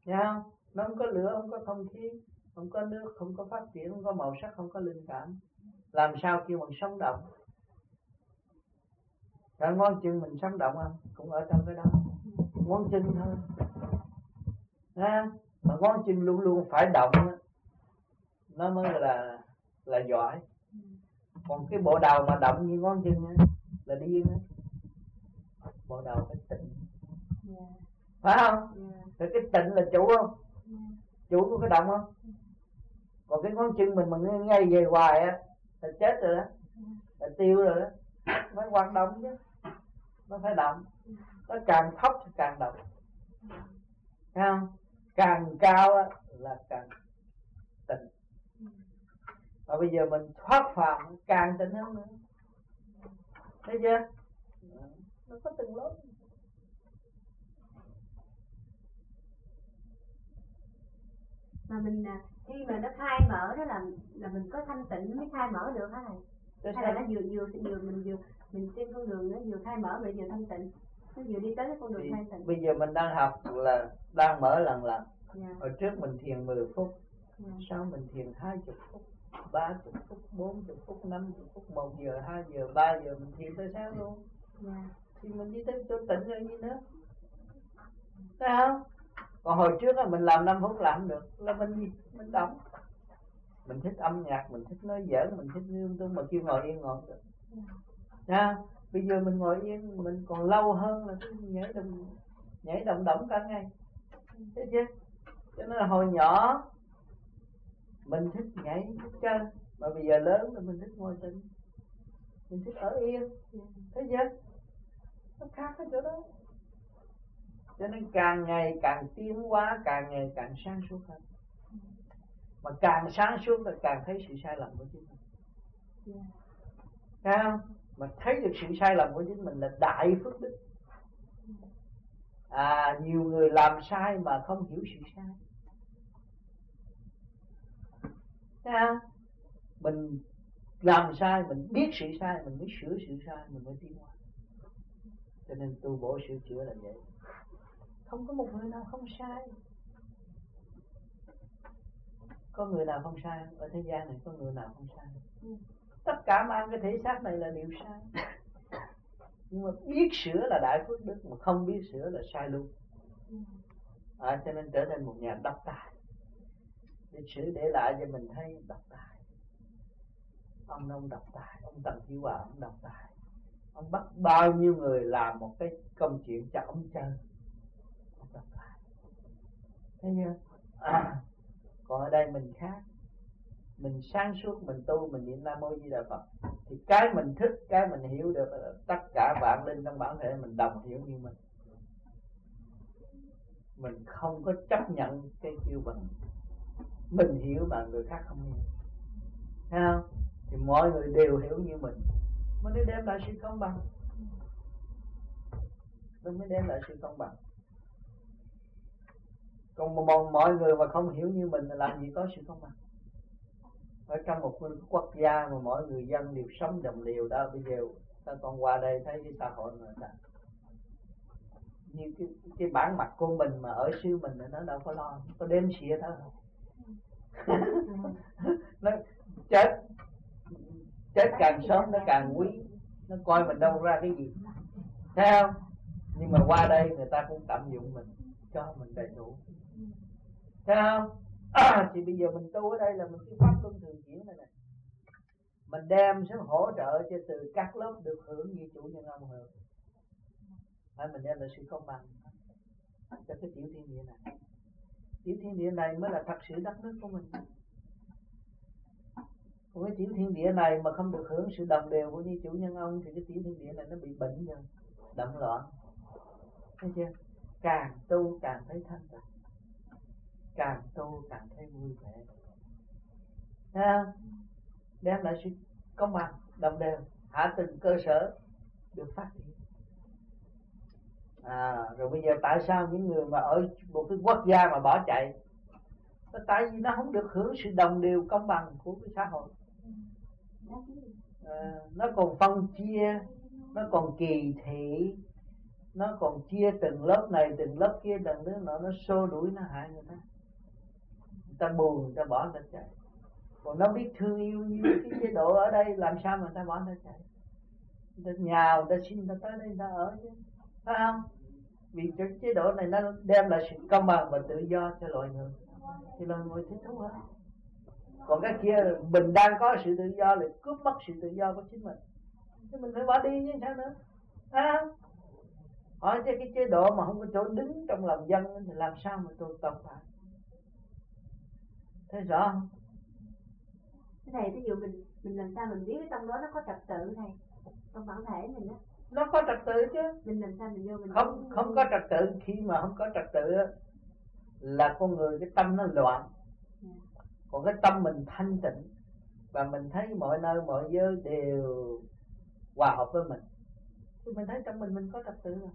Thấy không? Nó không có lửa, không có không khí, không có nước, không có phát triển, không có màu sắc, không có linh cảm, làm sao kêu bằng sống động? Cả ngón chân mình sống động không? Cũng ở trong cái đó, ngón chân thôi. Mà ngón chân luôn luôn phải động, nó mới là giỏi. Còn cái bộ đầu mà động như ngón chân là điên á. Bộ đầu phải tịnh, phải không? Rồi cái tịnh là chủ không? Chủ của cái động không? Còn cái ngón chân mình mà ngay về hoài á là chết rồi đó, là tiêu rồi đó. Nó hoạt động chứ, nó phải động. Nó càng thấp thì càng động, thấy không? Càng cao á là càng tịnh. Và bây giờ mình thoát phàm càng tịnh hơn nữa, thấy chưa? Nó có từng lớp. Mà mình khi mà nó khai mở đó là mình có thanh tịnh nó mới khai mở được hả thầy? Hay là nó vừa mình trên con đường nó vừa khai mở rồi vừa thanh tịnh, nó vừa đi tới cái con đường thanh tịnh. Bây giờ mình đang học là đang mở lần. Hồi trước mình thiền 10 phút, sau mình thiền 20 phút, 30 phút, 40 phút, 50 phút, 1 giờ, 2 giờ, 3 giờ mình thiền tới sáng luôn. Thì mình đi tới chỗ tịnh rồi gì nữa, thấy không? Còn hồi trước là mình làm 5 phút làm không được, là mình động. Mình thích âm nhạc, mình thích nói giỡn, mình thích lung tung, mà kêu ngồi yên ngồi được. Bây giờ mình ngồi yên, mình còn lâu hơn là nhảy động cả ngày, thấy chưa? Cho nên là hồi nhỏ mình thích nhảy, thích chơi, mà bây giờ lớn rồi mình thích ngồi tĩnh, mình thích ở yên, thấy chưa? Nó khác ở chỗ đó. Cho nên càng ngày càng tiến hóa, càng ngày càng sáng suốt hơn. Mà càng sáng suốt là càng thấy sự sai lầm của chính mình. Thấy không? Mà thấy được sự sai lầm của chính mình là đại phước đức. Nhiều người làm sai mà không hiểu sự sai. Thấy không? Mình làm sai, mình biết sự sai, mình mới sửa sự sai, mình mới tiến hóa. Cho nên tu bổ sửa chữa là vậy. Không có một người nào không sai. Có người nào không sai? Ở thế gian này có người nào không sai? Tất cả mang cái thể xác này là đều sai. Nhưng mà biết sửa là đại phước đức, mà không biết sửa là sai luôn. Cho nên trở thành một nhà độc tài. Lịch sử để lại cho mình thấy độc tài. Ông độc tài, ông Tần Chí Hòa ông độc tài. Ông bắt bao nhiêu người làm một cái công chuyện cho ông chơi. Ông độc tài. Thấy chưa? Còn ở đây mình khác. Mình sáng suốt, mình tu, mình niệm Nam Mô Di Đà Phật, thì cái mình thích, cái mình hiểu được là tất cả vạn linh trong bản thể mình đồng hiểu như mình. Mình không có chấp nhận cái kêu bằng mình hiểu mà người khác không hiểu, thấy không? Thì mọi người đều hiểu như mình, mới đem lại sự công bằng. Mình mới đem lại sự công bằng. Còn mọi người mà không hiểu như mình là làm gì có sự công bằng. Ở trong một quốc gia mà mọi người dân đều sống đồng đều đó, bây giờ ta còn qua đây thấy cái xã hội người ta như cái bản mặt của mình mà ở xứ mình nó đâu có lo, có đếm xỉa thôi. Nó chết càng sớm nó càng quý, nó coi mình đâu ra cái gì, thấy không? Nhưng mà qua đây người ta cũng tận dụng mình, cho mình đầy đủ, thấy không? Thì bây giờ mình tu ở đây là mình cái pháp luân thường chuyển này nè, mình đem xuống hỗ trợ cho từ các lớp được hưởng như chủ nhân ông hưởng. Mình đem lại sự công bằng cho cái tiểu thiên địa này. Tiểu thiên địa này mới là thật sự đất nước của mình. Còn cái tiểu thiên địa này mà không được hưởng sự đồng đều của như chủ nhân ông thì cái tiểu thiên địa này nó bị bệnh rồi, động loạn. Thấy chưa? Càng tu càng thấy thanh tịnh, càng tu càng thấy vui vẻ. Đem lại sự công bằng, đồng đều, hạ tầng cơ sở được phát triển. Rồi bây giờ tại sao những người mà ở một cái quốc gia mà bỏ chạy? Tại vì nó không được hưởng sự đồng đều công bằng của cái xã hội. Nó còn phân chia, nó còn kỳ thị, nó còn chia từng lớp này từng lớp kia từng đứa nó xô đuổi nó hại người ta buồn người ta bỏ người ta chạy. Còn nó biết thương yêu như cái chế độ ở đây làm sao mà người ta bỏ người ta chạy. Người ta nhà người ta xin người ta tới đây người ta ở chứ, phải không? Vì cái chế độ này nó đem lại sự công bằng và tự do cho loài người thì loài người thích thú hơn. Còn cái kia mình đang có sự tự do lại cướp mất sự tự do của chính mình, thì mình phải bỏ đi chứ sao nữa, phải không? Hỏi cho cái chế độ mà không có chỗ đứng trong lòng dân thì làm sao mà tôi tồn tại? Thấy rõ không? Cái này ví dụ mình làm sao mình biết trong đó nó có trật tự này trong bản thể mình á? Nó có trật tự chứ. Mình làm sao mình vô mình không có trật tự. Khi mà không có trật tự là con người cái tâm nó loạn. Còn cái tâm mình thanh tịnh và mình thấy mọi nơi mọi giới đều hòa hợp với mình thì mình thấy trong mình có trật tự rồi.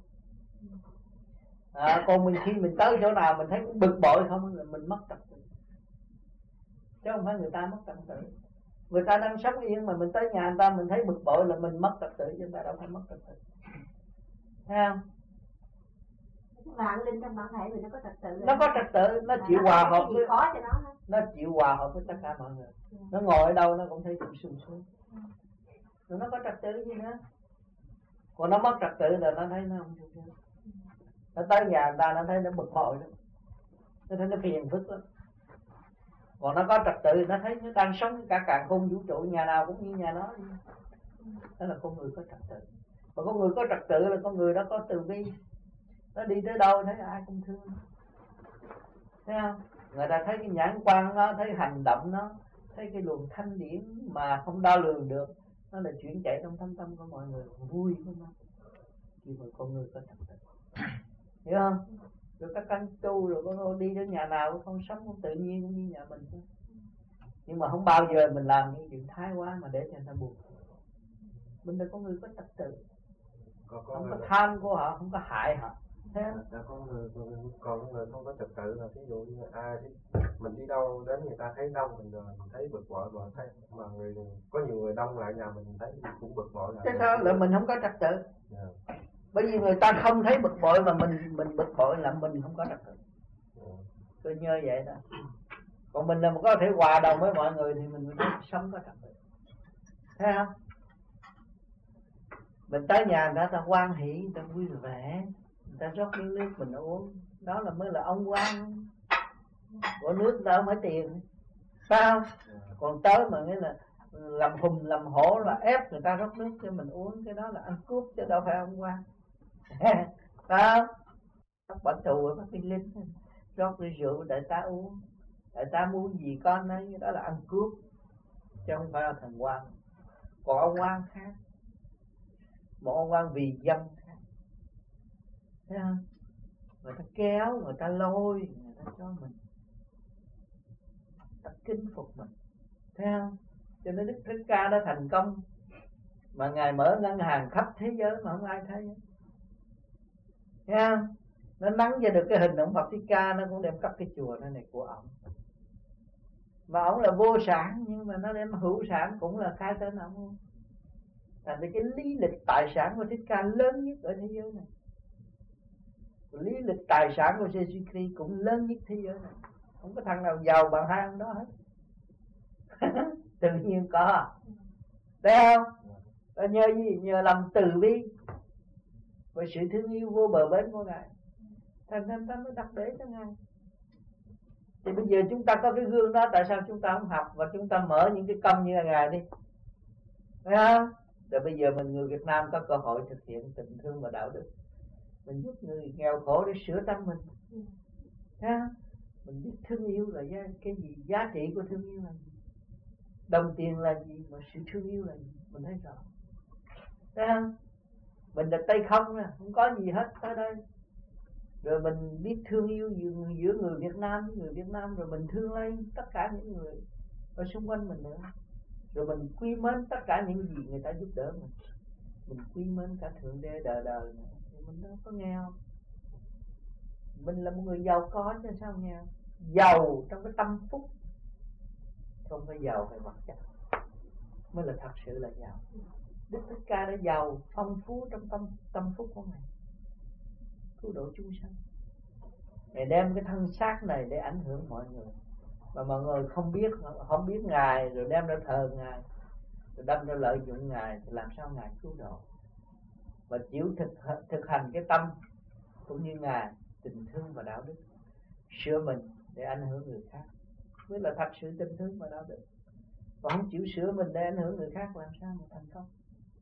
Còn khi mình tới chỗ nào mình thấy cũng bực bội không là mình mất trật tự, chứ không phải người ta mất trật tự. Người ta đang sống yên mà mình tới nhà người ta mình thấy bực bội là mình mất trật tự, chứ người ta đâu phải mất trật tự. Thấy không? Vạn linh trong bản thể mình nó có trật tự. Nó có trật tự, nó chịu hòa hợp với khó cho nó chịu hòa hợp với tất cả mọi người. Nó ngồi ở đâu nó cũng thấy sung sướng. Rồi nó có trật tự gì nữa. Còn nó mất trật tự là nó thấy nó không sung sướng. Nó tới nhà người ta nó thấy nó bực bội lắm, nó thấy nó phiền phức lắm. Còn nó có trật tự nó thấy nó đang sống cả càn khôn vũ trụ, nhà nào cũng như nhà nó. Đó là con người có trật tự. Và con người có trật tự là con người đó có từ bi. Nó đi tới đâu thấy ai cũng thương. Thấy không? Người ta thấy cái nhãn quan nó, thấy hành động nó, thấy cái luồng thanh điển mà không đo lường được, nó là chuyển chạy trong thâm tâm của mọi người, vui của nó. Khi mà con người có trật tự, hiểu không? Rồi các căn tu rồi con đi đến nhà nào con sống cũng tự nhiên cũng như nhà mình thôi. Nhưng mà không bao giờ mình làm những chuyện thái quá mà để cho người ta buồn. Mình là con người có trật tự, không có tham của họ, không có hại họ. Còn người không có trật tự là ví dụ như mình đi đâu đến người ta thấy đông mình thấy bực bội, mà có nhiều người đông lại nhà mình thấy cũng bực bội. Thế sao là mình không có trật tự? Bởi vì người ta không thấy bực bội mà mình bực bội là mình không có trật tự. Tôi nhớ vậy đó. Còn mình là có thể hòa đồng với mọi người thì mình thấy sống có trật tự. Thấy không? Mình tới nhà người ta hoan hỷ, người ta vui vẻ, người ta rót miếng nước mình uống, đó là mới là ông quan. Của nước đâu phải tiền, phải không? Còn tới mà nghĩa là làm hùng làm hổ là ép người ta rót nước cho mình uống, cái đó là ăn cướp chứ đâu phải ông quan. Phải không? Bọn tù bắt đi lính rót ly rượu để ta uống, để ta muốn gì con đấy, đó là ăn cướp chứ không phải là thần quan. Còn ông quan khác, một ông quan vì dân khác. Thấy không? Người ta kéo, người ta lôi, người ta cho mình, ta kính phục mình. Thấy không? Cho nên Đức Thích Ca đã thành công mà Ngài mở ngân hàng khắp thế giới mà không ai thấy. Thấy không? Nó nắng ra được cái hình ông Phật Thích Ca, nó cũng đem cất cái chùa này của ông. Mà ông là vô sản nhưng mà nó đem hữu sản cũng là khai tên ông. Thành cái lý lịch tài sản của Thích Ca lớn nhất ở thế giới này. Lý lịch tài sản của Jesus Christ cũng lớn nhất thế giới này. Không có thằng nào giàu bằng hai ông đó hết. Tự nhiên có. Thấy không? Và nhờ gì? Nhờ lòng từ bi và sự thương yêu vô bờ bến của Ngài. Thành ta mới đặt để cho Ngài. Thì bây giờ chúng ta có cái gương đó, tại sao chúng ta không học và chúng ta mở những cái công như là Ngài đi? Thấy không? Rồi bây giờ mình người Việt Nam có cơ hội thực hiện tình thương và đạo đức. Mình giúp người nghèo khổ để sửa tâm mình. Thấy không? Mình biết thương yêu là cái gì, giá trị của thương yêu là gì, đồng tiền là gì, mà sự thương yêu là gì, mình thấy rõ. Thấy không? Mình là tay không nè, không có gì hết tới đây. Rồi mình biết thương yêu giữa người Việt Nam với người Việt Nam, rồi mình thương lấy tất cả những người ở xung quanh mình nữa. Rồi mình quý mến tất cả những gì người ta giúp đỡ mình. Mình quý mến cả Thượng Đế đời đời nữa. Thì mình đâu có nghèo. Mình là một người giàu có chứ sao nghèo. Giàu trong cái tâm phúc, không phải giàu về vật chất mới là thật sự là giàu. Đức Thích Ca đã giàu phong phú trong tâm phúc của Ngài. cứu độ chúng sanh. Ngài đem cái thân xác này để ảnh hưởng mọi người, mà mọi người không biết Ngài, rồi đem ra thờ Ngài, rồi đâm ra lợi dụng Ngài, thì làm sao Ngài cứu độ? Và chịu thực hành cái tâm cũng như Ngài, tình thương và đạo đức, sửa mình để ảnh hưởng người khác, mới là thật sự tình thương và đạo đức. Còn không chịu sửa mình để ảnh hưởng người khác, làm sao mà thành công?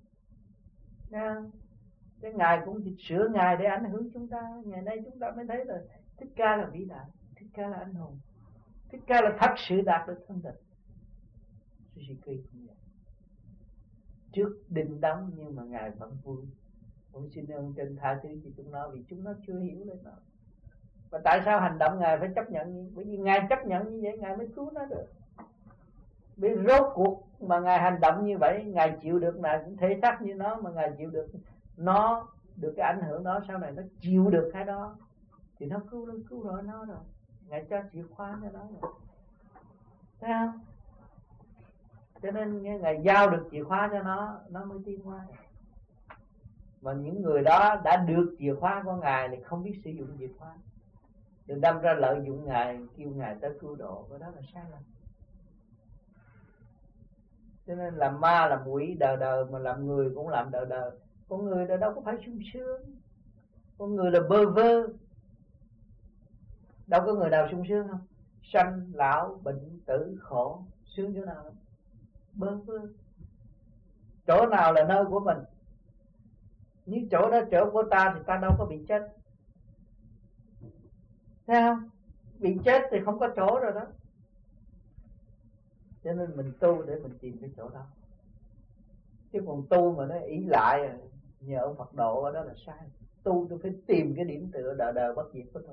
Cái Ngài cũng sửa Ngài để ảnh hưởng chúng ta. Ngày nay chúng ta mới thấy là Thích Ca là vĩ đại, Thích Ca là anh hùng, Thích Ca là thật sự đạt được thanh tịnh. Suzuki cũng vậy, trước đinh đóng nhưng mà Ngài vẫn vui. Cũng xin ơn trên tha thứ cho chúng nó, vì chúng nó chưa hiểu lên nó. Và tại sao hành động Ngài phải chấp nhận như? Bởi vì Ngài chấp nhận như vậy Ngài mới cứu nó được. Vì rốt cuộc mà Ngài hành động như vậy, Ngài chịu được này cũng thể xác như nó, mà Ngài chịu được nó, được cái ảnh hưởng đó, sau này nó chịu được cái đó thì nó cứu rồi nó rồi. Ngài cho chìa khóa cho nó rồi, thấy không? Cho nên Ngài giao được chìa khóa cho nó mới tiến hóa. Mà những người đó đã được chìa khóa của Ngài thì không biết sử dụng chìa khóa, đừng đâm ra lợi dụng Ngài, kêu Ngài tới cứu độ, cái đó là sai lầm. Cho nên làm ma làm quỷ đời đời, mà làm người cũng làm đời đời. Con người đâu có phải sung sướng, con người là bơ vơ. Đâu có người nào sung sướng không? Sanh lão bệnh tử khổ, sướng chỗ nào? Bơ vơ. Chỗ nào là nơi của mình? Nếu chỗ đó chỗ của ta thì ta đâu có bị chết, thấy không? Bị chết thì không có chỗ rồi đó. Cho nên mình tu để mình tìm cái chỗ đó. Chứ còn tu mà nó ý lại nhờ ông Phật độ ở đó là sai. Tu tôi phải tìm cái điểm tựa đời đời bất diệt của tôi.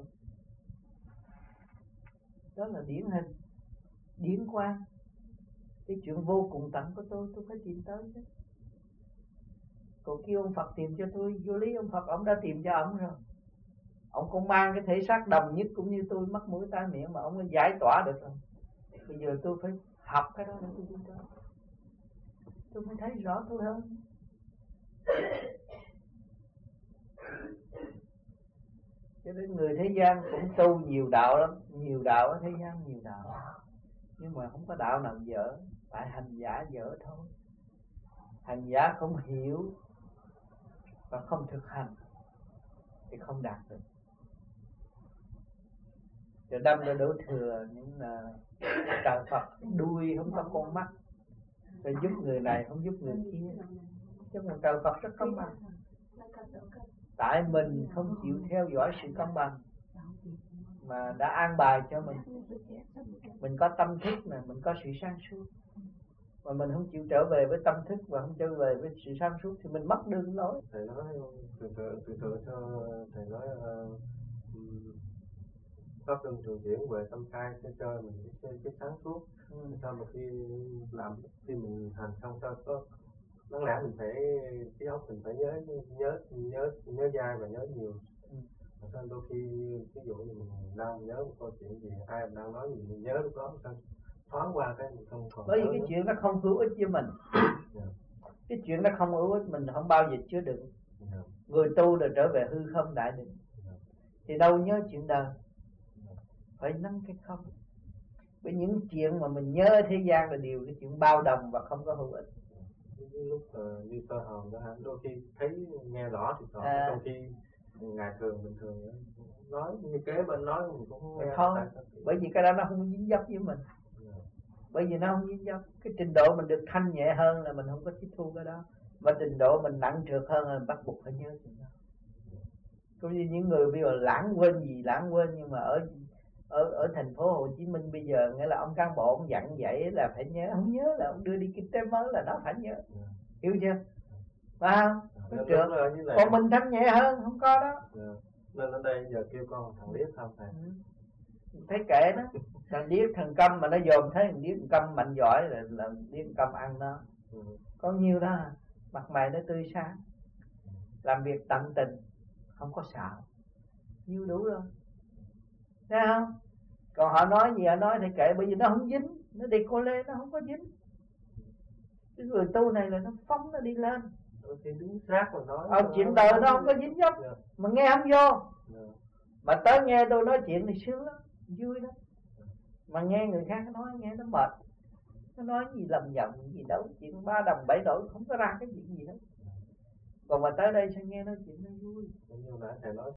Đó là điển hình, điển quang. Cái chuyện vô cùng tận của tôi phải tìm tới chứ. Còn kêu ông Phật tìm cho tôi, vô lý ông Phật ông đã tìm cho ông rồi. Ông cũng mang cái thể xác đồng nhất cũng như tôi, mắt mũi tai miệng, mà ông mới giải tỏa được rồi. Bây giờ tôi phải học cái đó để tôi đi tới, tôi mới thấy rõ tôi hơn. Cho nên người thế gian cũng tu nhiều đạo lắm, nhiều đạo ở thế gian nhiều đạo, nhưng mà không có đạo nào dở, tại hành giả dở thôi. Hành giả không hiểu và không thực hành thì không đạt được. Rồi đâm ra đổ thừa những trời Phật đuôi không có con mắt, rồi giúp người này không giúp người kia. Chứ một trời Phật rất công bằng. Tại mình không chịu theo dõi sự công bằng mà đã an bài cho mình. Mình có tâm thức này, mình có sự sáng suốt, mà mình không chịu trở về với tâm thức và không trở về với sự sáng suốt thì mình mất đường lối. Thầy nói từ từ cho thầy nói pháp luân thường chuyển về tâm khai sẽ cho mình cái sáng suốt. Sao mà khi mình hành xong sao có đáng lẽ mình phải cái óc mình phải nhớ dai và nhớ nhiều. Sao đôi khi ví dụ như mình đang nhớ một câu chuyện gì, ai mình đang nói gì mình nhớ lúc đó sao thoáng qua cái mình không còn. Bởi vì cái chuyện nó không hữu ích với mình. Cái chuyện nó không hữu ích mình không bao giờ chứa đựng. Người tu là trở về hư không đại định, thì đâu nhớ chuyện đời, phải nâng cái không. Với những chuyện mà mình nhớ thế gian là điều cái chuyện bao đồng và không có hữu ích. Lúc như cơ hồn đó, đôi khi thấy nghe rõ thì rõ, đôi khi ngày thường bình thường nói như kế bên nói mình cũng không nghe. Thôi, bởi vì cái đó nó không dính dấp với mình. Bởi vì nó không dính dấp. Cái trình độ mình được thanh nhẹ hơn là mình không có tiếp thu cái đó, và trình độ mình nặng trược hơn là mình bắt buộc phải nhớ chuyện đó. Cũng như những người bây giờ lãng quên, nhưng mà ở thành phố Hồ Chí Minh bây giờ, nghĩa là ông cán bộ ông dặn dạy là phải nhớ, không nhớ là ông đưa đi kinh tế mới là nó phải nhớ. Hiểu chưa? Phải không? Còn mình thanh nhẹ hơn, không có đó. Nên ở đây giờ kêu con thằng Điếc không thầy? Thấy kệ nó. Thằng Điếc thằng Câm mà nó dòm thấy thằng Điếc thằng Câm mạnh giỏi là Điếc thằng Câm ăn nó. Có nhiêu đó, mặt mày nó tươi sáng, làm việc tận tình, không có xạo, nhiêu đủ rồi. Thấy không? Còn họ nói gì họ nói thì kệ, bởi vì nó không dính, nó đi cô lê nó không có dính. Cái người tu này là nó phóng nó đi lên, thì đứng sát mà nói. Chuyện đời nó không có dính dấp, mà nghe không vô. Mà tới nghe tôi nói chuyện thì sướng lắm, vui lắm. Mà nghe người khác nói nghe nó mệt. Nó nói gì lầm nhầm gì đâu, chuyện 3 đồng 7 đổi không có ra cái chuyện gì hết. Còn mà tới đây sao nghe nói chuyện nó vui. Như nãy thầy nói